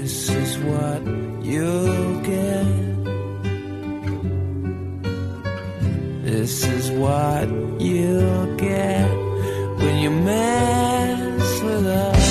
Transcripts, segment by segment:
This is what you'll get. This is what you'll get when you mess with us.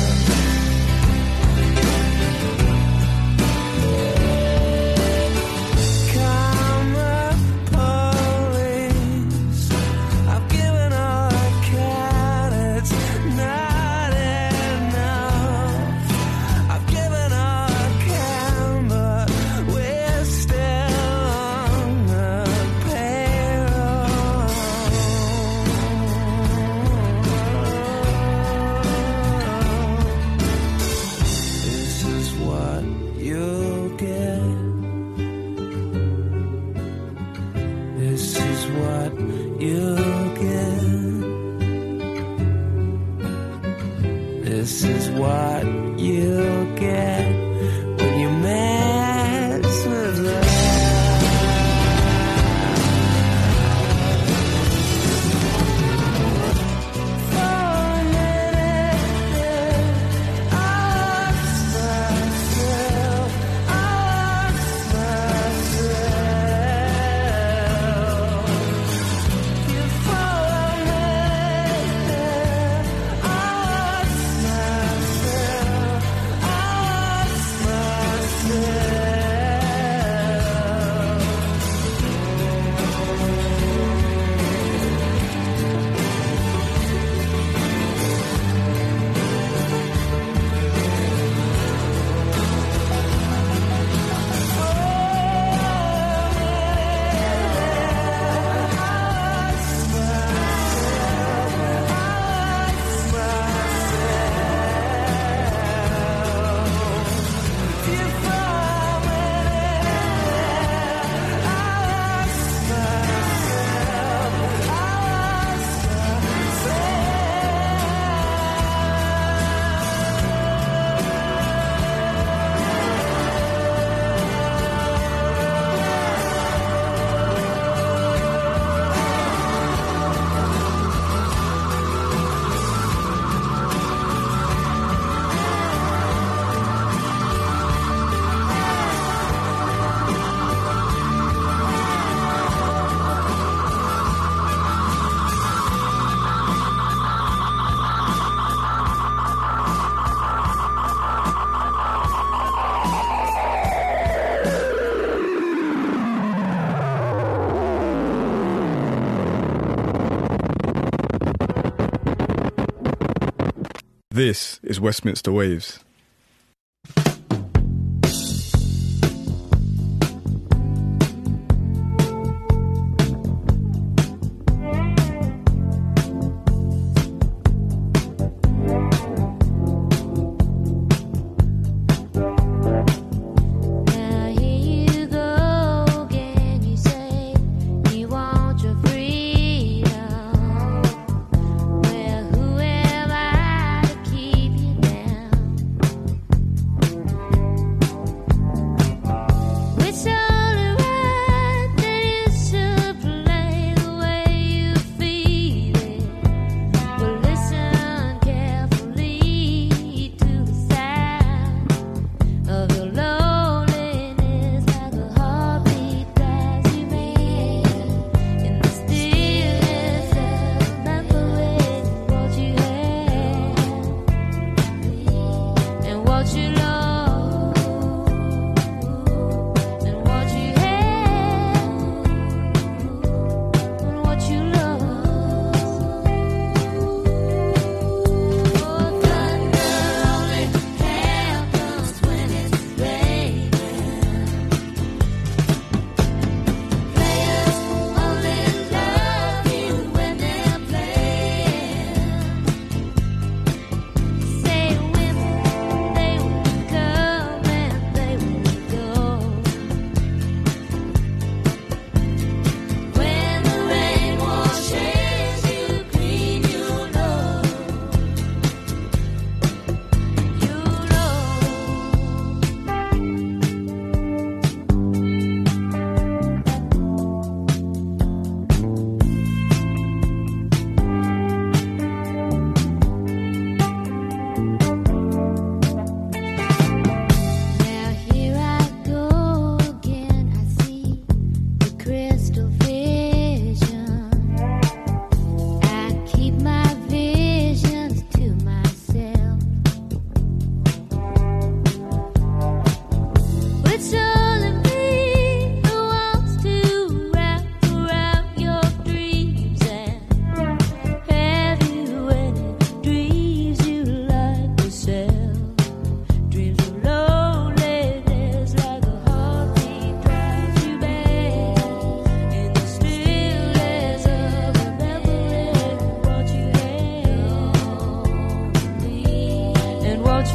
This is what you'll get when you mess with us. This is Westminster Waves.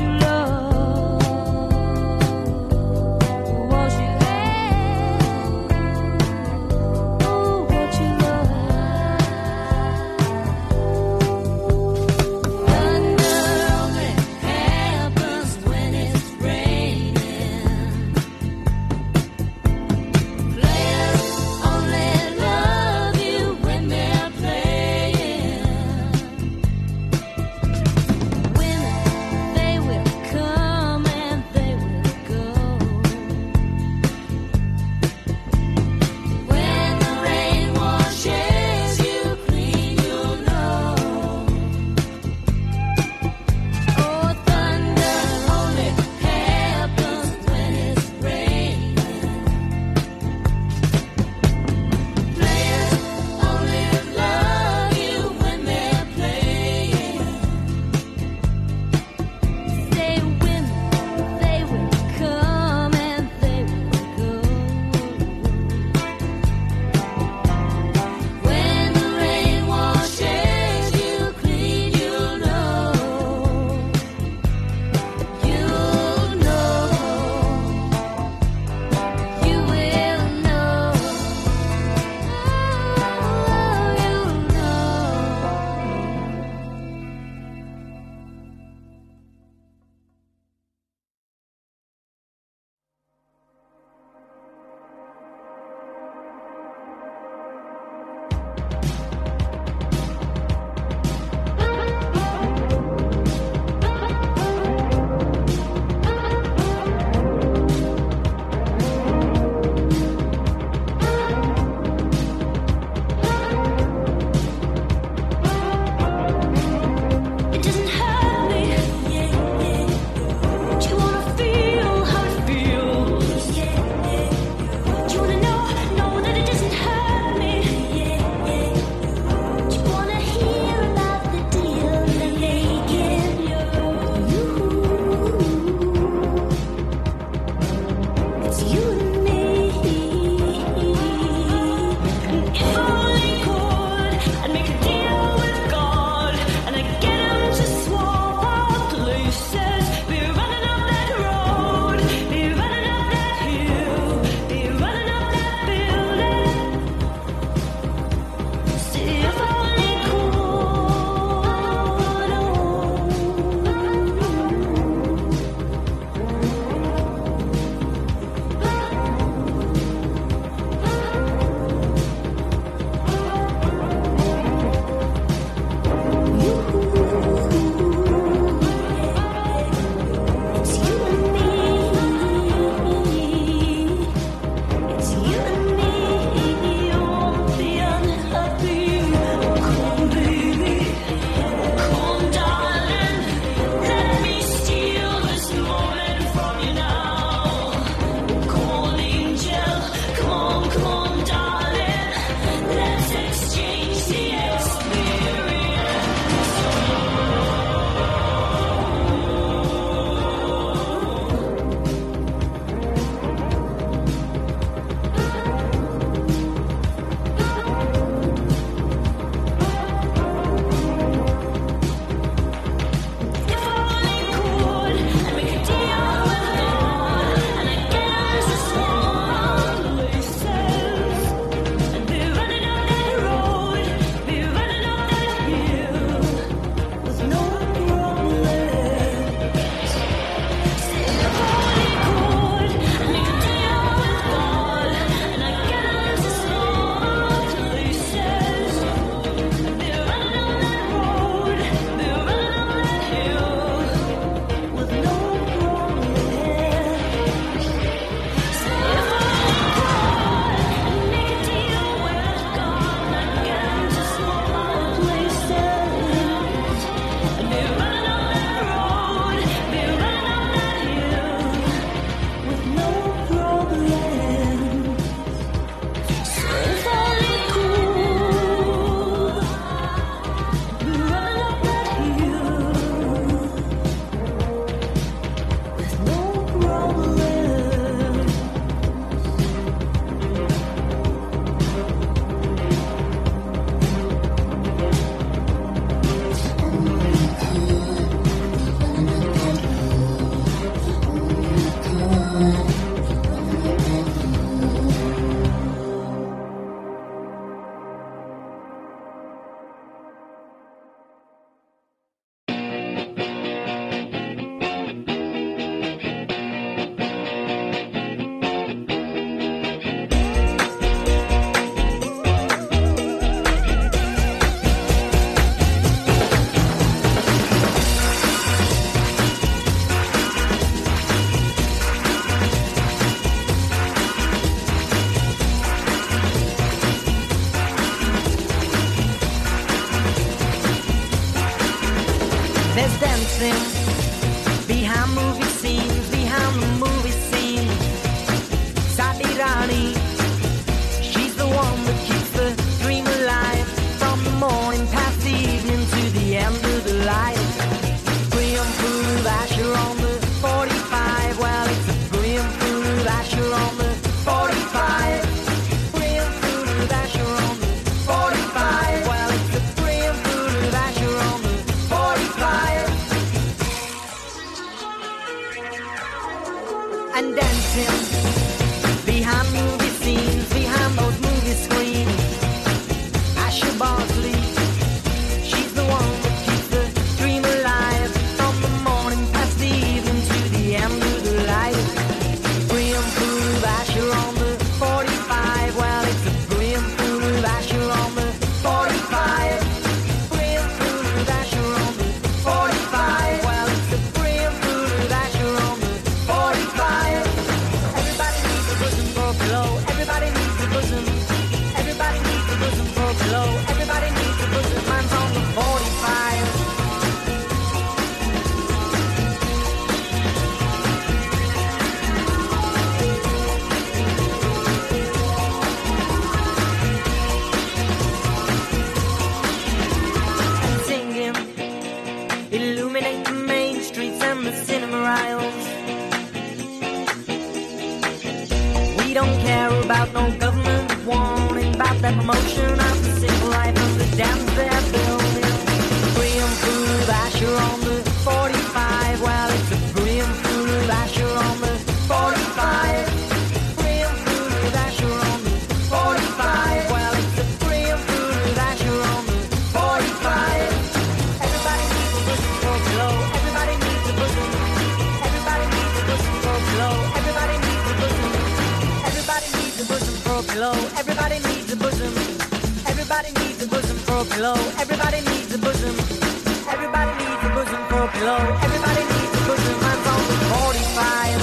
Women, they will come. and dancing behind movie scenes, behind those movie screens. Asher Bosley, she's the one that keeps the dream alive, from the morning past the evening to the end of the light. Brimful of Asher on the 45, well, it's a brimful of Asher on the 45. Brimful of Asher on the 45, well, it's a brimful of Asher on the 45. Everybody needs a bosom for a pillow. Everybody needs a bosom. Everybody needs a bosom for a pillow. Everybody needs a bosom. Mine's on the 45. And singing, illuminate the main streets and the cinema aisles. We don't care about no government warning about that promotion of the simple life of the dams they're building. Brimful of Asher on the 45, well, it's a brimful of Asher on the 45. Brimful of Asher on the 45, well, it's a brimful of Asher on the 45. Everybody needs a bosom for a pillow. Everybody needs a bosom. Everybody needs a bosom for a pillow. Everybody needs a bosom. Everybody needs a bosom for a pillow. Everybody needs a bosom. Everybody needs a bosom for a pillow. Everybody needs a bosom. Everybody needs a bosom for a pillow. Everybody needs a bosom. Mine's on the 45.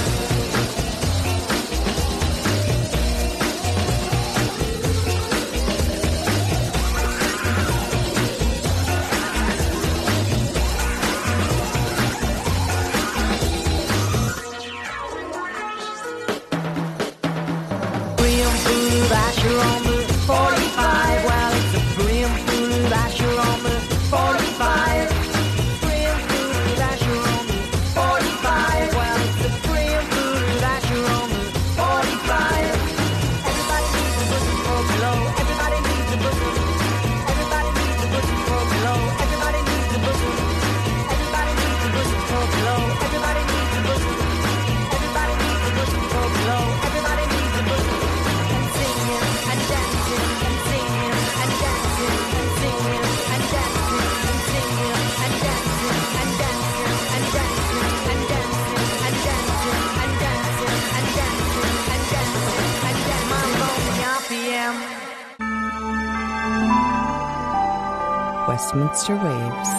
Brimful of Asher on the 45, well, it's a brimful of Asher on the 45. Brimful of Asher on the 45, well, it's a brimful of Asher on the 45. Everybody needs a bosom for a pillow. Everybody needs a bosom. Everybody needs a bosom for a pillow. Everybody needs a bosom. Everybody needs a bosom for a pillow. Everybody needs a bosom. Everybody needs a bosom for a pillow. Everybody needs a bosom. And singing and dancing and singing and dancing and singing and dancing and singing and dancing and dancing and dancing and dancing and dancing and dancing and dancing and dancing and dancing. My lonely RPM. Westminster Waves.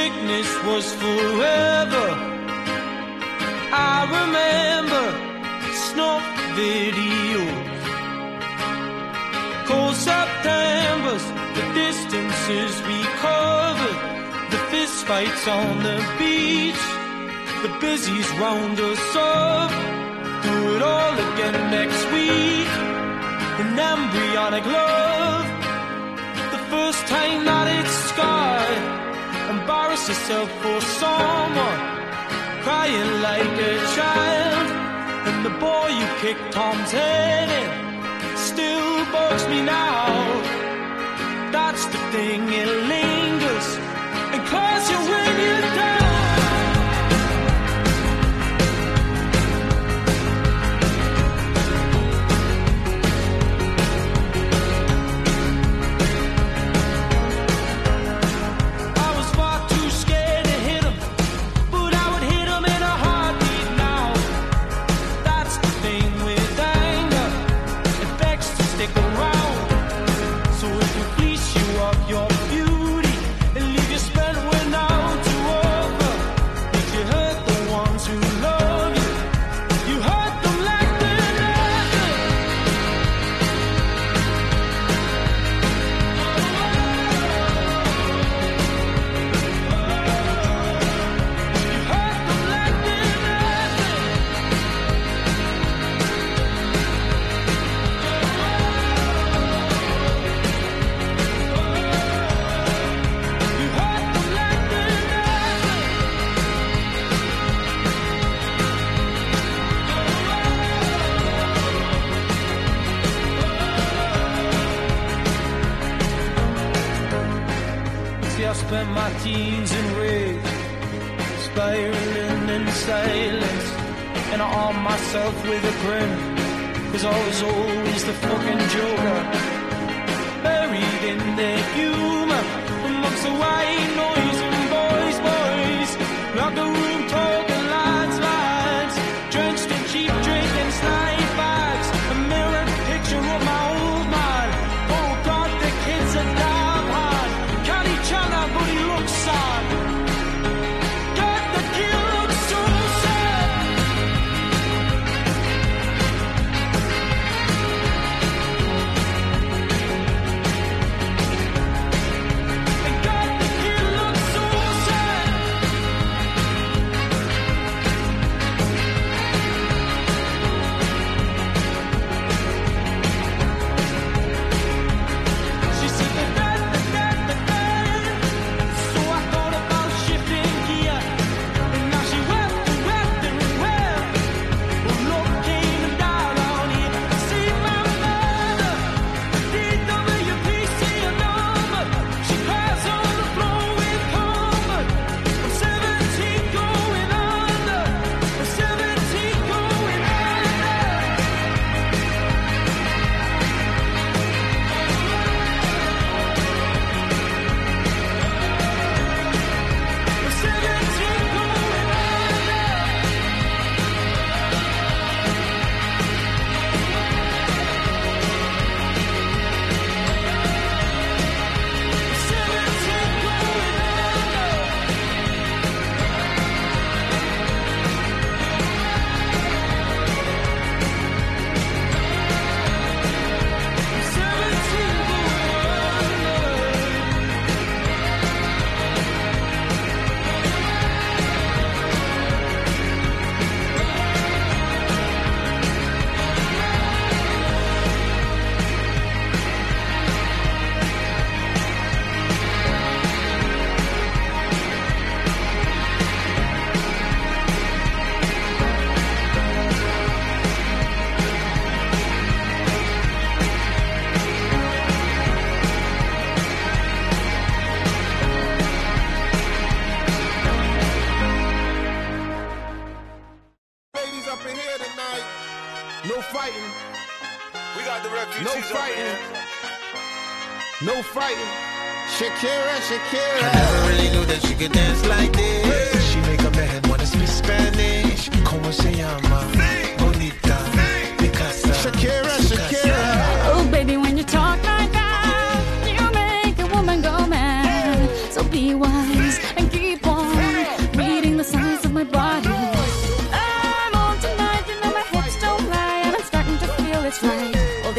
sickness was forever. I remember snuff videos, cold Septembers, the distances we covered, the fist fights on the beach, the busies round us up. Do it all again next week. An embryonic love, the first time that it's scarred. Embarrass yourself for someone, crying like a child. And the boy you kicked Tom's head in still bugs me now. That's the thing, it lingers and claws you when you're down. Spent my teens in rage, spiraling in silence, and I armed myself with a grin, 'cause I was always the fucking joker, buried in their humor, amongst the white noise and boys, like a room talking lads, drenched in cheap drink and slide bags, a mirrored picture of my old man. Oh God, the kid's a damn hard. But he looks sad. God, the kid looks so sad. And God, the kid looks so sad. She said the dad. So I thought about shifting gear, and now she wept and wept and wept. Well, love came down on here. See my mother, DWPC number. She cries on the floor with comfort. I'm 17 going under. I'm 17 going under. fighting. We got the refugees. No fighting. No fighting. Shakira, Shakira. I never really knew that she could dance like this. She make a man wanna speak Spanish. Como se llama? Bonita. Picasa. Shakira, Shakira. Oh, baby, when you talk like that, you make a woman go mad. So be wise and keep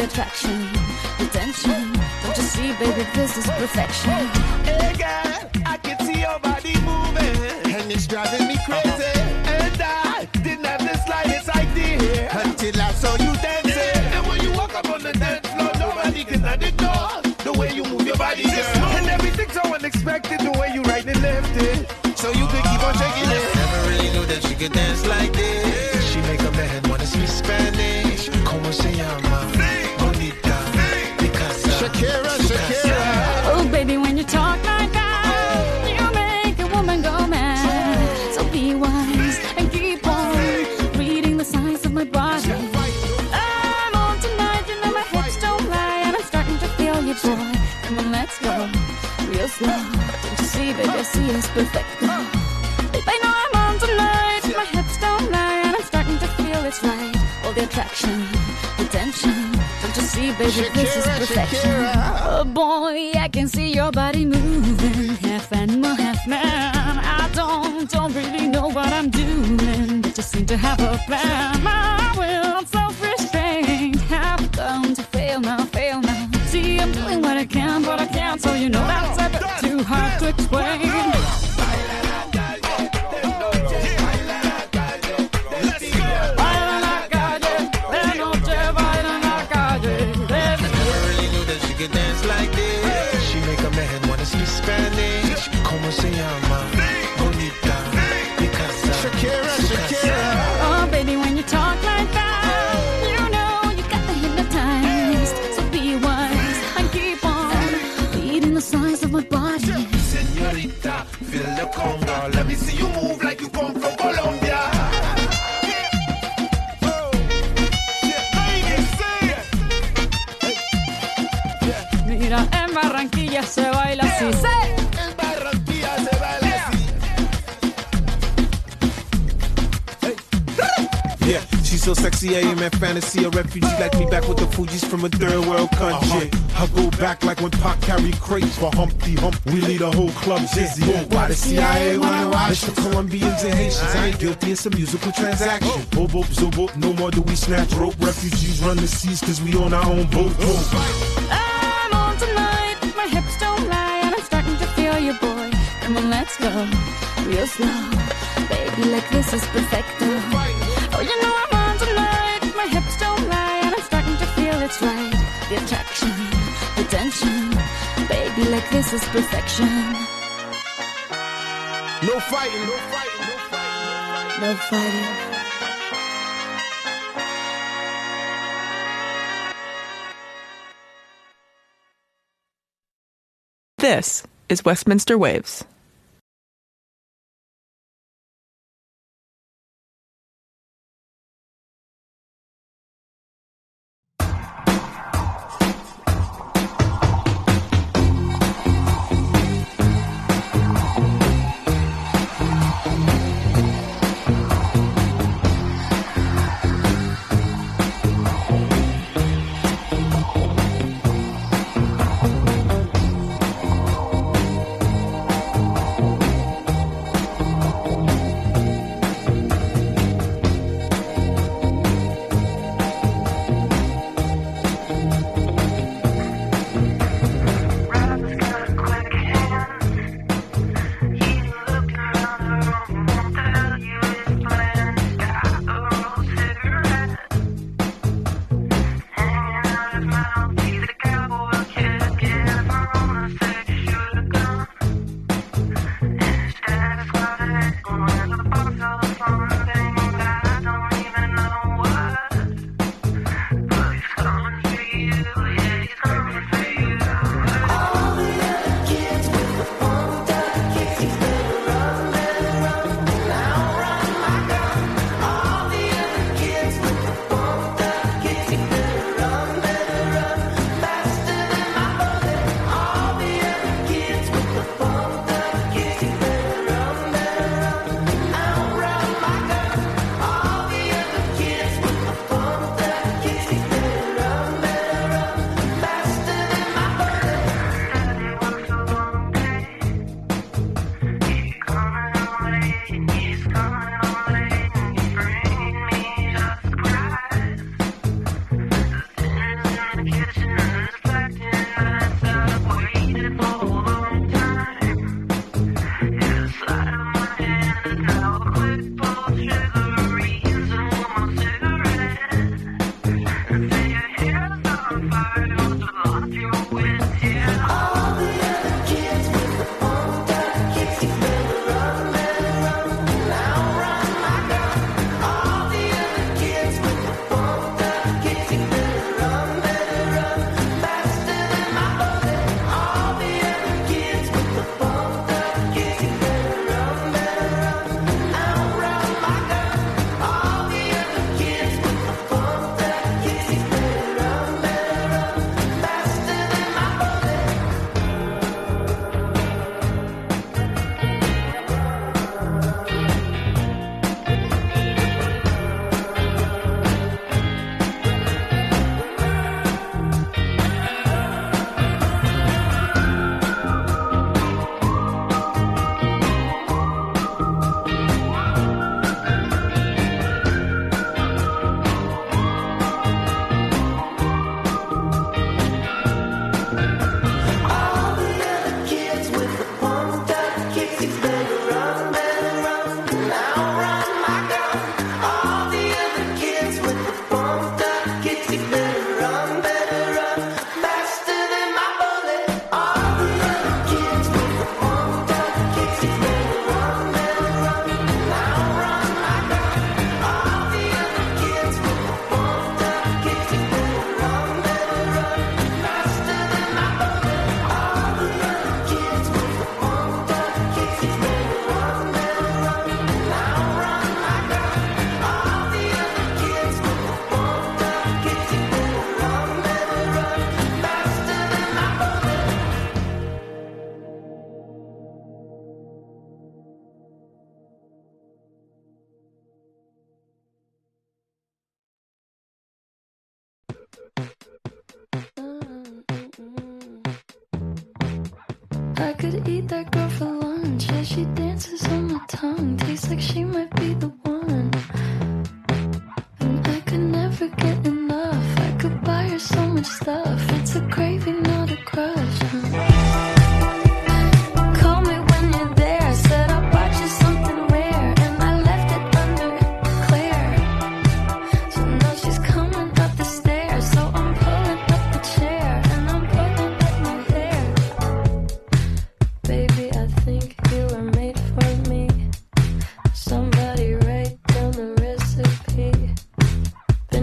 the attraction, the tension. Don't you see, baby, this is perfection. Hey girl, I can see your body moving, and it's driving me crazy. And I didn't have the slightest idea until I saw you dancing. And when you walk up on the dance floor, nobody can ignore the way you move your body, girl. And everything's so unexpected, the way you right and left it, so you could keep on shaking it. Never really knew that she could dance like this. She make a man wanna speak Spanish. Como se llama? Bonita. Picasa. Shakira, Shakira. Oh, baby, when you talk like that, you make a woman go mad. So be wise and keep on reading the signs of my body. I'm on tonight, you know my hips don't lie, and I'm starting to feel you, boy. Come on, let's go real slow. Don't you see, baby, I see it's perfect. Babe, I know I'm on tonight, my hips don't lie, and I'm starting to feel it's right. All the attraction, the tension. Don't you see, baby, this is perfection. Oh boy, I can see your body moving, half animal, half man. I don't really know what I'm doing, but just seem to have a plan. My will, self-restraint, have come to fail now, fail now. See, I'm doing what I can, but I can't, so you know that's a bit too hard to explain. Dance like this. She make a man wanna speak Spanish. Como se llama? Bonita. Picasa. Shakira, Shakira. Oh, baby, when you talk like that, you know you got the hypnotized. So be wise and keep on reading the signs of my body. Señorita, feel the conga. Let me see you move like you come from Colombia. Mira, en Barranquilla se baila así. En Barranquilla se baila así. Yeah, she's so sexy, I am in fantasy. A refugee like me back with the Fugees from a third world country. I go back like when Pac carried crates for Humpty Hump. We lead a whole club dizzy. Why the CIA wanna watch the Colombians and Haitians? I ain't guilty, it's a musical transaction. Bobo, zobo, no more do we snatch rope. Refugees run the seas cause we on our own boat. I'm on tonight, my hips don't lie, and I'm starting to feel you, boy. Come on, let's go real slow. Baby, like this is perfecto. Oh, you know I'm on tonight, my hips don't lie, and I'm starting to feel it's right. The attraction, the tension. Baby, like this is perfection. No fighting, no fighting, no fighting. No fighting. This is Westminster Waves.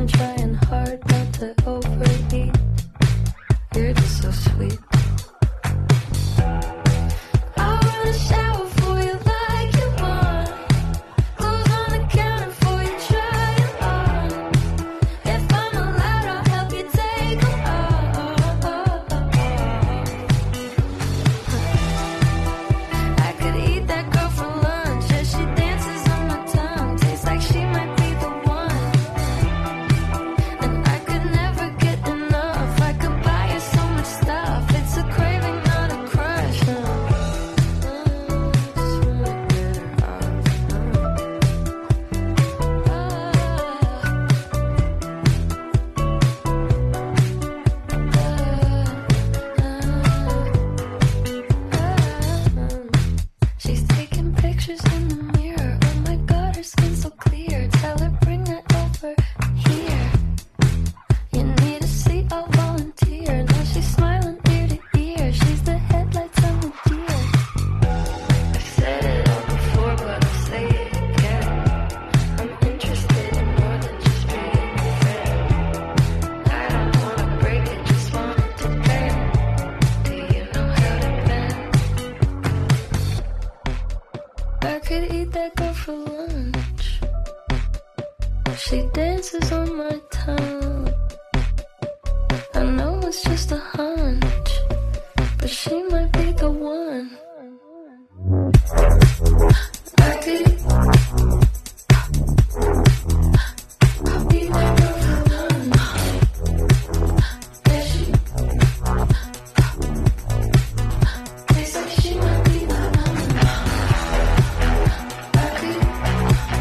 been trying hard not to overeat. You're just so sweet. I'll run a shower for you like you want. Clothes on the counter for you, try it on. If I'm allowed, I'll help you take them off. I could eat that girl for lunch as she dances on my tongue. Tastes like she might be the one. And I could never get enough. I could buy you so much stuff. It's a craving, not a crush. She's taking pictures in the mirror. Oh my god, her skin's so clear. Tell her bring that over here. You need a seat, I'll volunteer. Now she's smiling ear to ear. She's the headlights on the deer. I've said it all before, but I'll say it again. I'm interested in more than just being your friend. I don't wanna break it, just want it to bend. Do you know how to bend? I could eat that girl for lunch. She dances on my tongue. I know it's just a hunch, but she might be the one. I could eat that girl for lunch. Yeah, she tastes like she might be the one. I could eat that girl for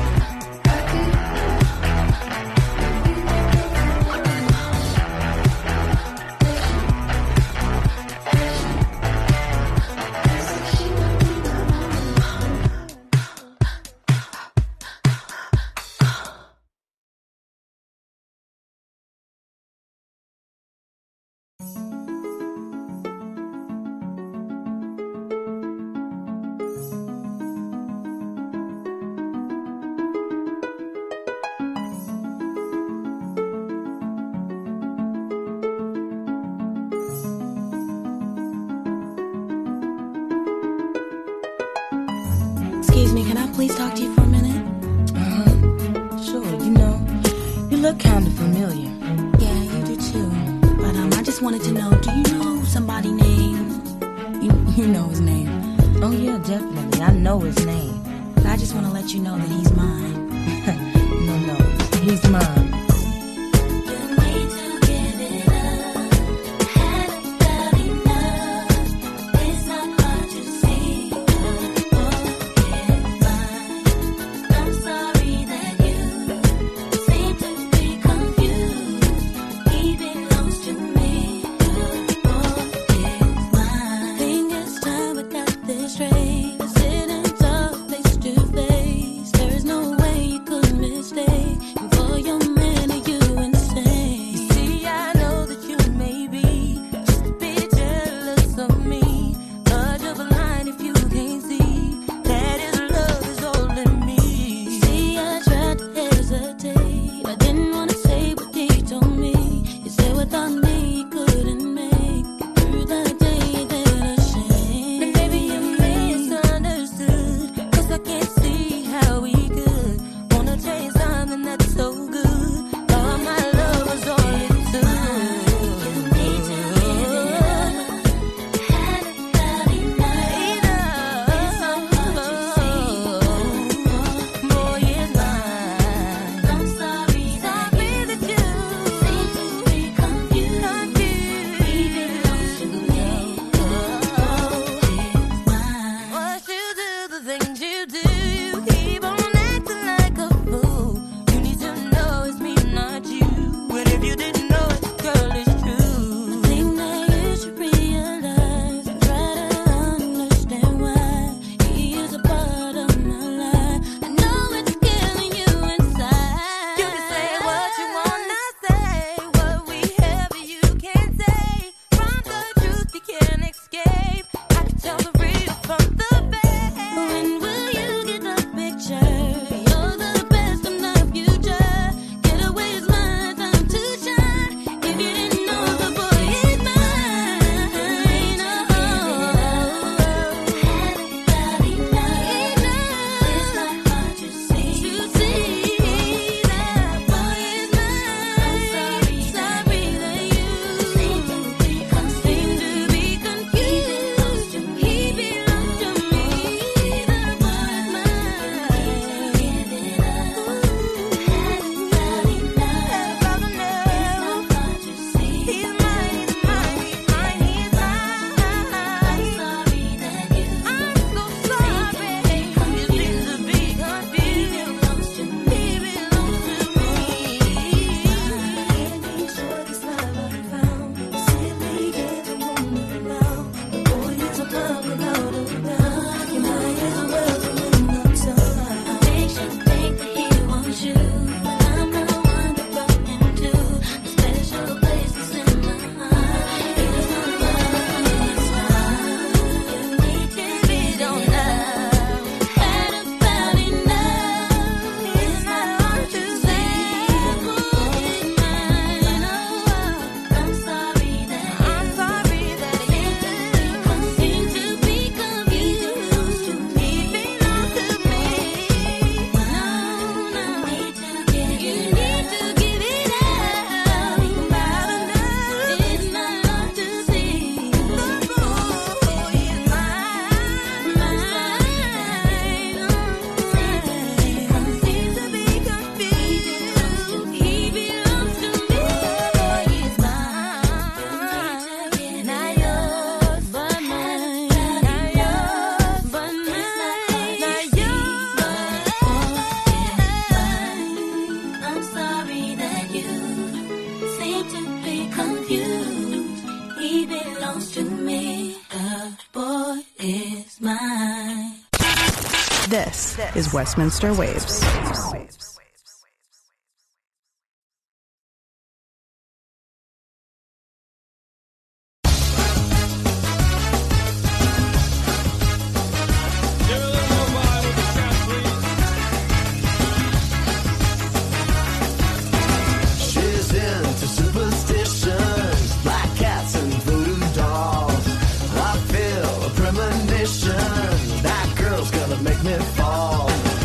Excuse me, can I please talk to you for a minute? Sure, you look kind of familiar. Yeah, you do too. But I just wanted to know, do you know somebody named... You know his name. Oh yeah, definitely, I know his name. But I just want to let you know that he's mine. No, he's mine. Face to face, there's no way you could mistake. For your is Westminster Waves. She's into superstitions, black cats and voodoo dolls. I feel a premonition, that girl's gonna make me fall.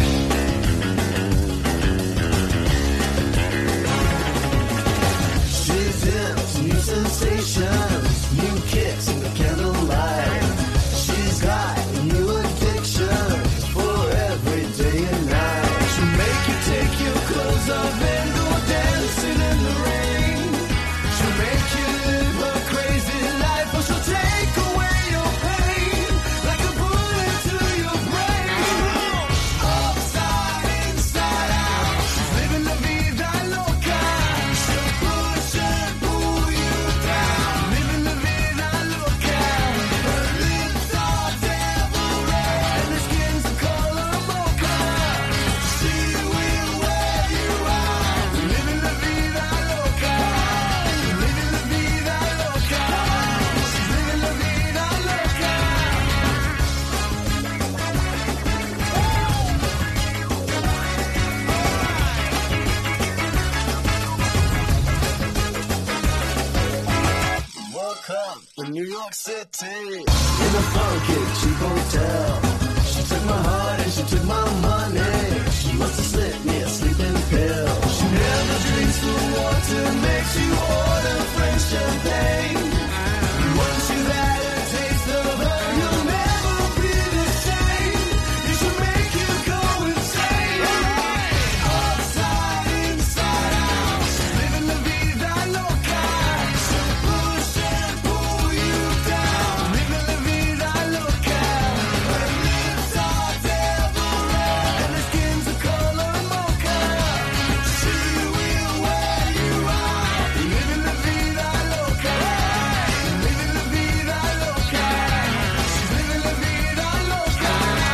She's into new sensations, new kicks in the candlelight. She's got new addictions for every day and night. She'll make you take your clothes off and go dancing in the rain. She'll make you live a crazy life, or she'll take away your pain like a bullet to your brain. Upside, inside out, she's living la vida loca. She'll push and pull you down, living la vida loca. Her lips are devil red and her skin's the color mocha. She will wear you out, living la vida loca. Living la vida loca. She's living la vida loca. Woke up in New York City in a funky cheap hotel. She took my heart and she took my money. She must have slipped me a sleeping pill. She never drinks the water, makes you order French champagne. Once you've had a taste of her, you'll never be the same. It should make you go insane. Upside, inside out, she's living la vida loca. She'll push and pull you down, living la vida loca. Her lips are devil red and her skin's the color mocha. She will wear you out, living la vida loca. Living la vida loca. She's living la vida loca.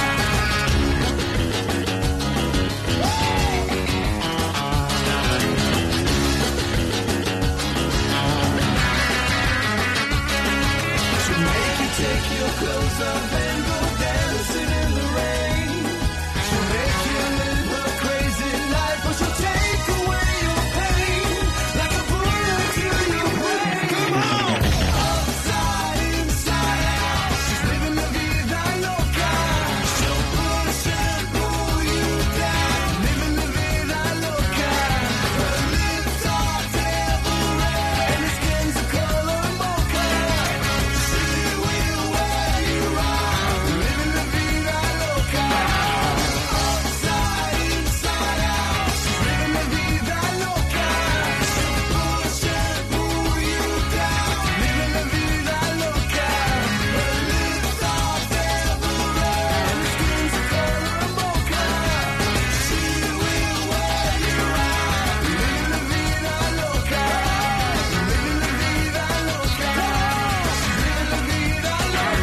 She'll make you take your clothes off and go dancing in the rain. She'll make you live a crazy life, or she'll take away your pain like a bullet to your brain. Come on! Upside, inside out, she's living la vida loca. She'll push and pull you down, living la vida loca. Her lips are devil red and her skin's the color mocha. She will wear you out, living la vida loca. Upside, inside out, she's living la vida loca. She'll push and pull you down, living la vida loca. Her lips are devil red and her skin's the color mocha. She will wear you out, living la vida loca. Living la vida loca. She's living la vida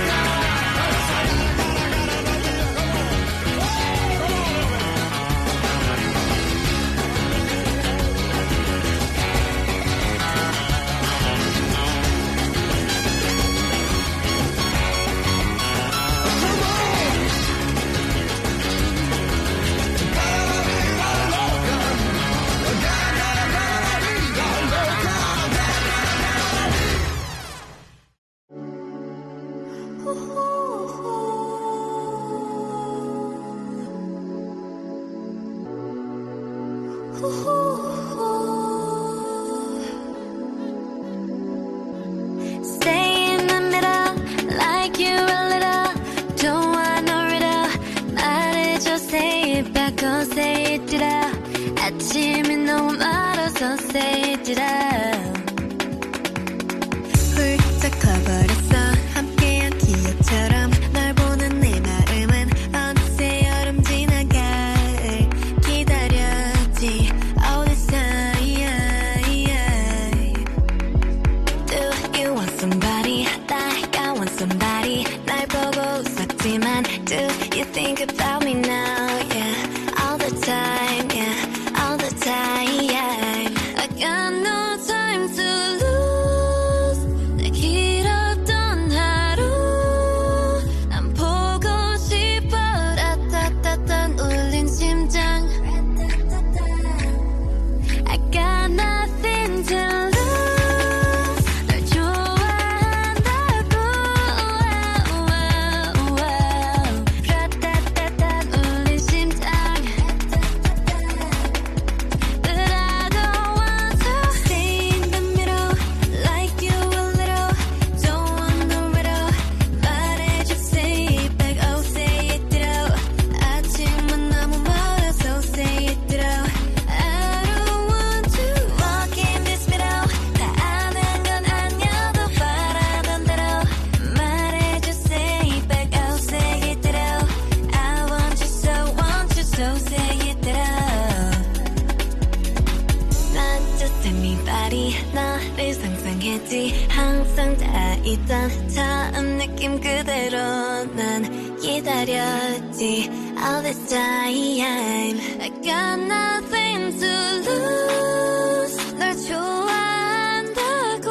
loca. Stay in the middle, like you're a little. Don't want no riddle. 말해줘, say it back, oh, say it, did I? 아침이 너무 멀어서 say it, did I? 훌쩍 커버렸어, 함께한 기억처럼. 널 보는 내 마음은 어느새 여름 지나가. 기다렸지, all this time. Do you want somebody like I want somebody? 날 보고 웃었지만 do you think about me now? Yeah. anybody 나를 상상했지 항상 다 있던 처음 느낌 그대로 난 기다렸지 all this time I got nothing to lose 널 좋아한다고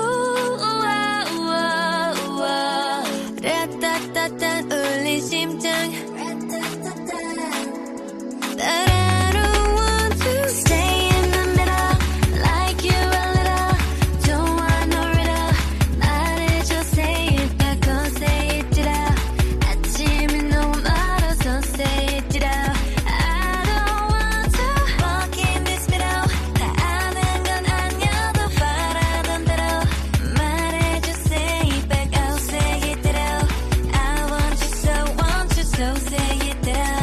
라따따따 울린 심장 But I don't want to stay in the middle like you a little don't want no riddle 말해줘 say it back go say it out 아침이 너무 멀어서 say it out I don't want to walk in this middle 다 아는 건 아니어도 바라던 대로 말해줘 say it back I'll say it out I want you so say it out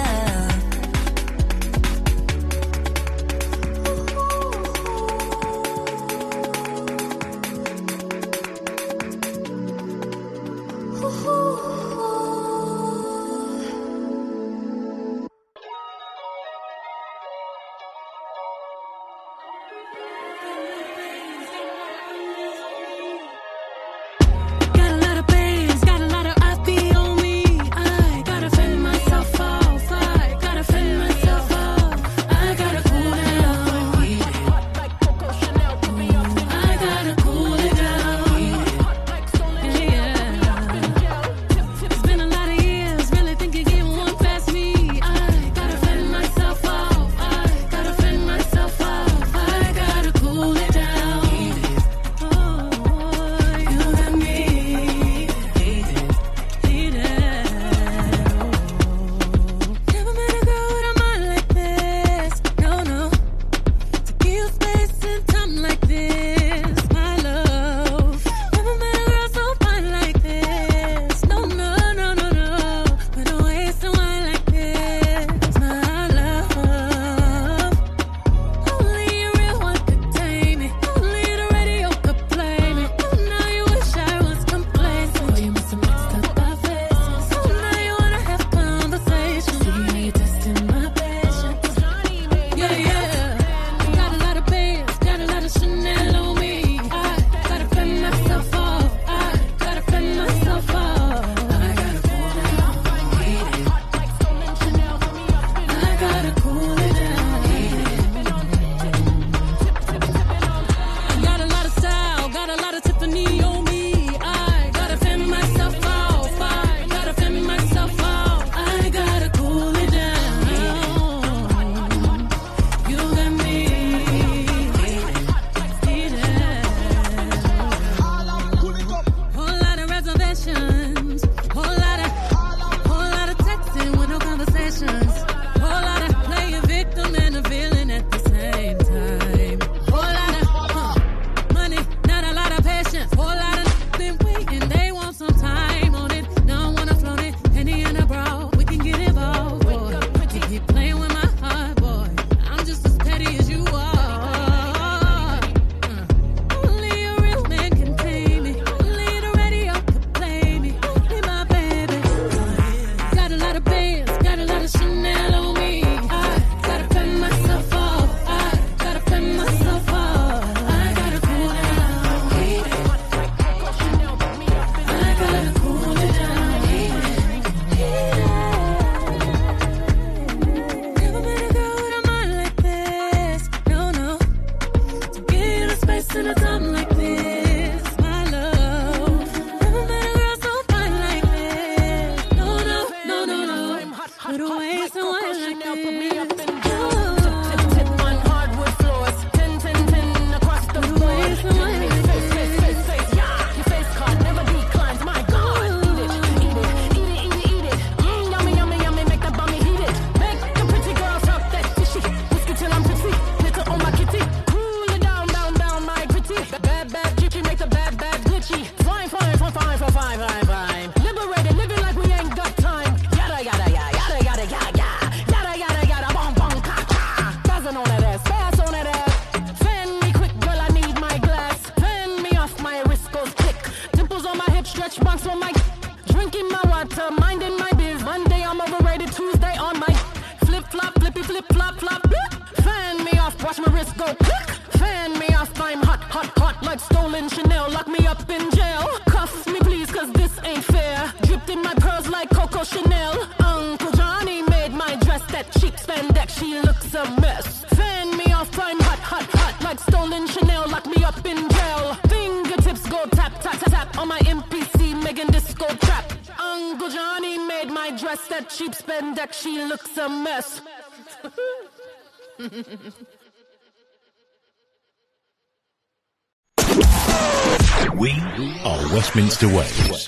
Got a lot of bands, got a lot of IP on me. I gotta fend myself off. I gotta fend myself off. I gotta cool it down. I gotta cool it down. Yeah. It's been a lot of years, really think you're getting one past me. I gotta fend myself off. I gotta fend myself off. I gotta cool it down. Oh, you got me. Never met a girl with a mind like this. No, no. To give space and time like this, my love. Never met a girl so fine like this. No, no, no, no, no. With a waist and wine like this, my love. Only a real one could tame me. Only the radio could play me. Oh, now you wish I was complacent. Oh, you must have mixed up our faces. Oh, now you wanna have conversation. See, now you're testing my patience. Yeah, yeah. Got a lot of bands, got a lot of Chanel on me. I gotta fend myself off. I gotta fend myself off. I gotta cool it down. I gotta cool it down. Got a lot of style, got a lot of Tiffany on me. I gotta fend myself off. I gotta fend myself off. I gotta cool it down. You got me. Whole lot of reservations. Whole lot of texting with no conversations. Whole lot of playing victim and a villain at the same time. Whole lot of money, not a lot of patience. Whole lot of been waiting, they want some time on it. Now I wanna float it, penny in a bra. We can get involved, boy. You keep playing with my heart, boy. I'm just as petty as you are. Only a real man can tame me. Only the radio could play me. Be my baby. Got a lot of bands, got a lot of Chanel on me. I gotta fend myself off. I gotta fend myself off. I gotta cool it down. I gotta cool it down. Never met a girl with a mind like this. No, no. To get a space and a time like this, my love. Never met a girl so fine like this. No, no, no, no, no. With a waist and wine like this. Tip on hardwood floors, 10, 10, 10 across the board. Face, yeah. Your face card never declines. My God, eat it. Yummy, yummy, yummy. Make that bummy heat it. Make the pretty girl talk that fishy. Whiskey till I'm pretty. Glitter on my kitty. Cool it down, down, down, my pretty. Bad, bad, chicky, make the bad, bad glitchy. Fine, fine, fine, fine, fine, fine, fine, fine. Liberated, living like we ain't got time. Yada, yada, yada, yada, yada, yada, yada, yada, yada, bong, bong, ka, ka. Doesn't on that ass, fast on that ass. Fan me quick, girl, I need my glass. Fan me off, my wrist goes click. Dimples on my hips, stretch marks on my. Drinking my water, minding my biz. Monday I'm overrated, Tuesday on my. Flip flop, flippy flip flop flop. Fan me off, watch my wrist go click. Fan me off, I'm hot. Stolen Chanel, lock me up in jail. Fingertips go tap, tap, tap, tap on my MPC, Megan Disco trap. Uncle Johnny made my dress, that cheap spandex, she looks a mess. We are Westminster Waves.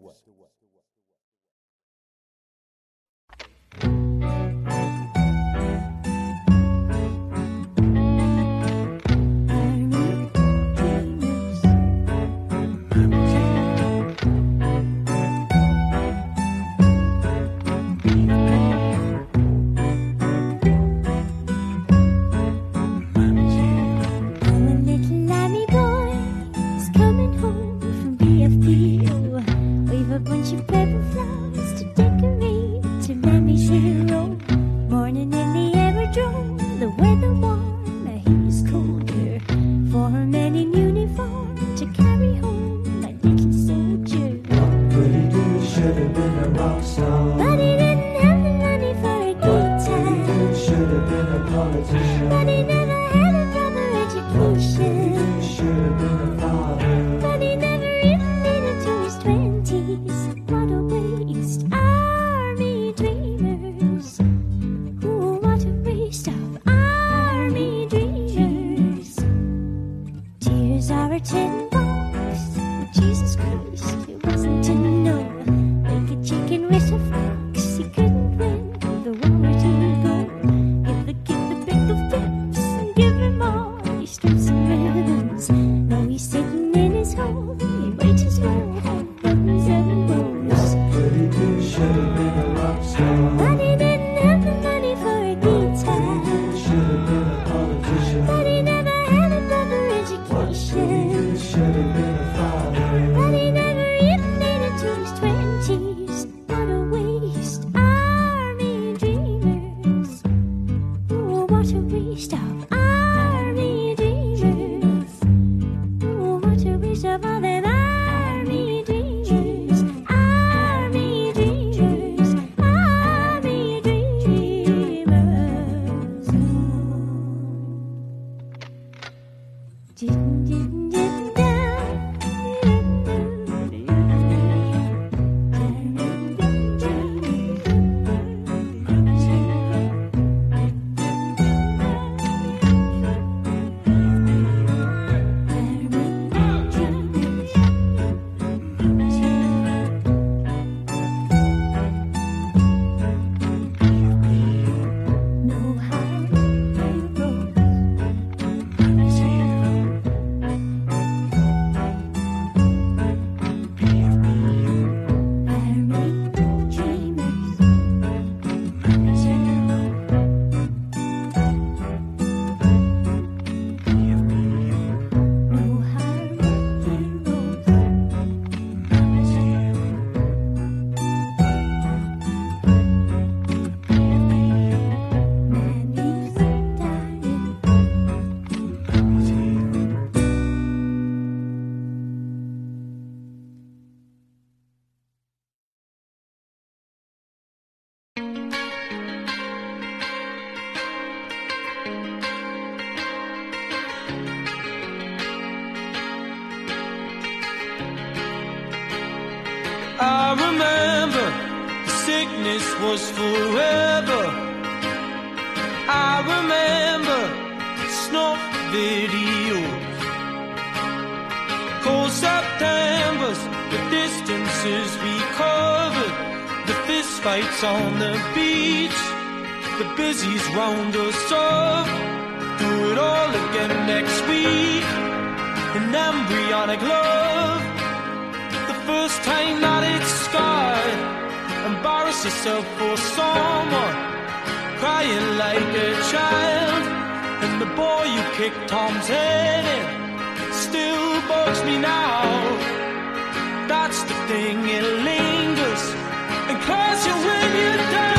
I remember the sickness was forever. I remember snuff videos, cold Septembers, the distances we covered, the fist fights on the beach, the busies round us up. Do it all again next week. An embryonic love. First time that it's scarred, embarrass yourself for someone, crying like a child, and the boy you kicked Tom's head in still bugs me now. That's the thing, it lingers and claws you when you're down.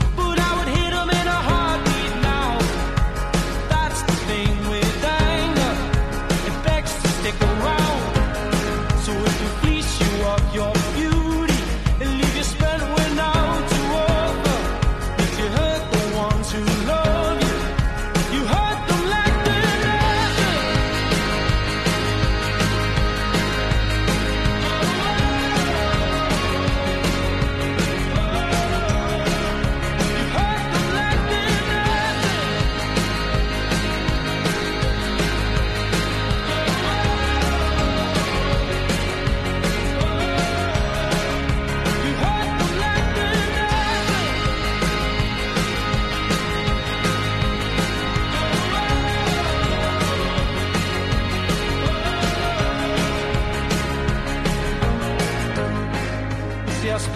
With anger,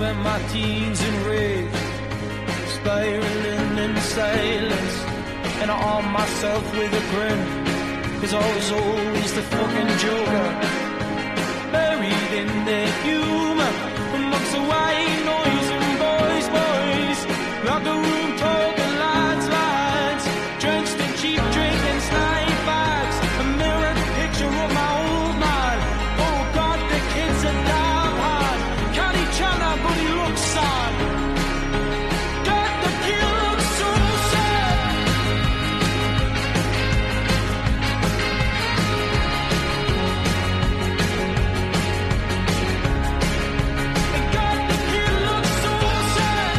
spent my teens in rage, spiraling in silence, and I armed myself with a grin, 'cause I was always the fucking joker, buried in their humor, amongst the white noise and boys, rock the room, talking lights, drenched in cheap drink and slime bags, a mirrored picture of my old man. Oh God, the kid's a damn hard, can't he chana, but he looks sad. God, the kid looks so sad. And God, the kid looks so sad.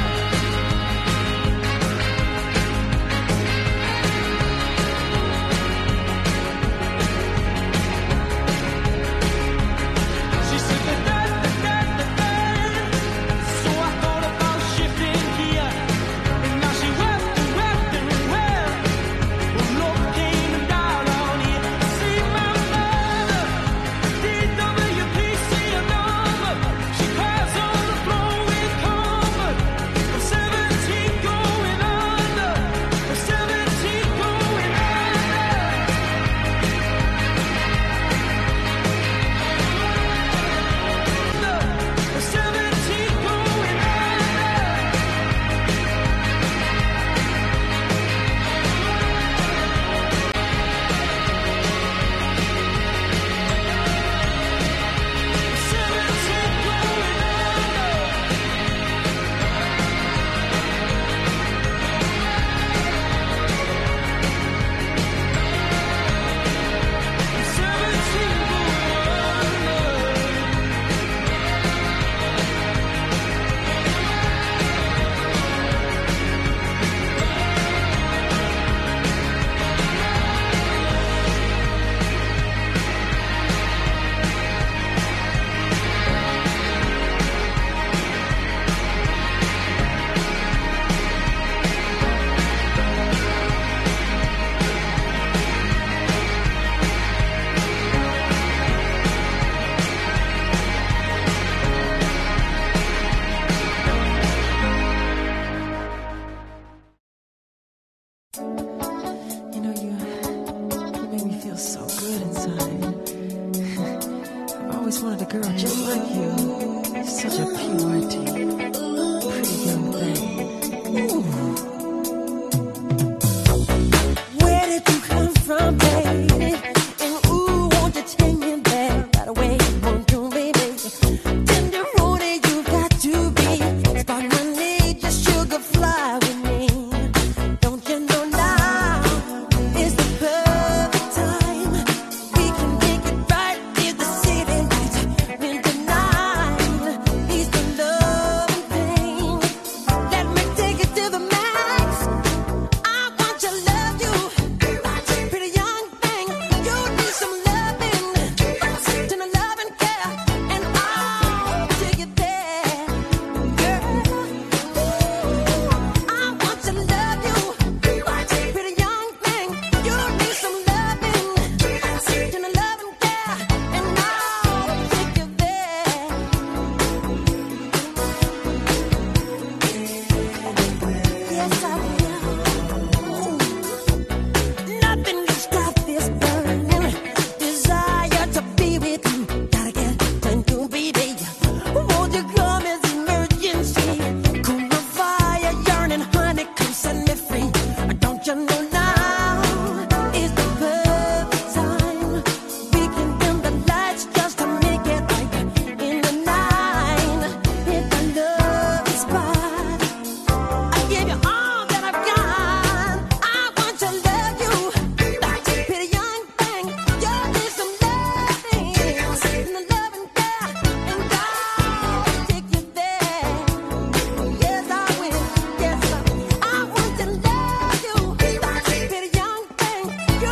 She said the dad. So I thought about shifting here, and now she wept and wept. Well, love came down on here. See my mother, DWPC number. She cries on the floor with comfort. I'm 17 going under. I'm 17 going under. I'm 17 going under. You know, you made me feel so good inside. I've always wanted a girl just like you. Such a purity, pretty young thing. Ooh.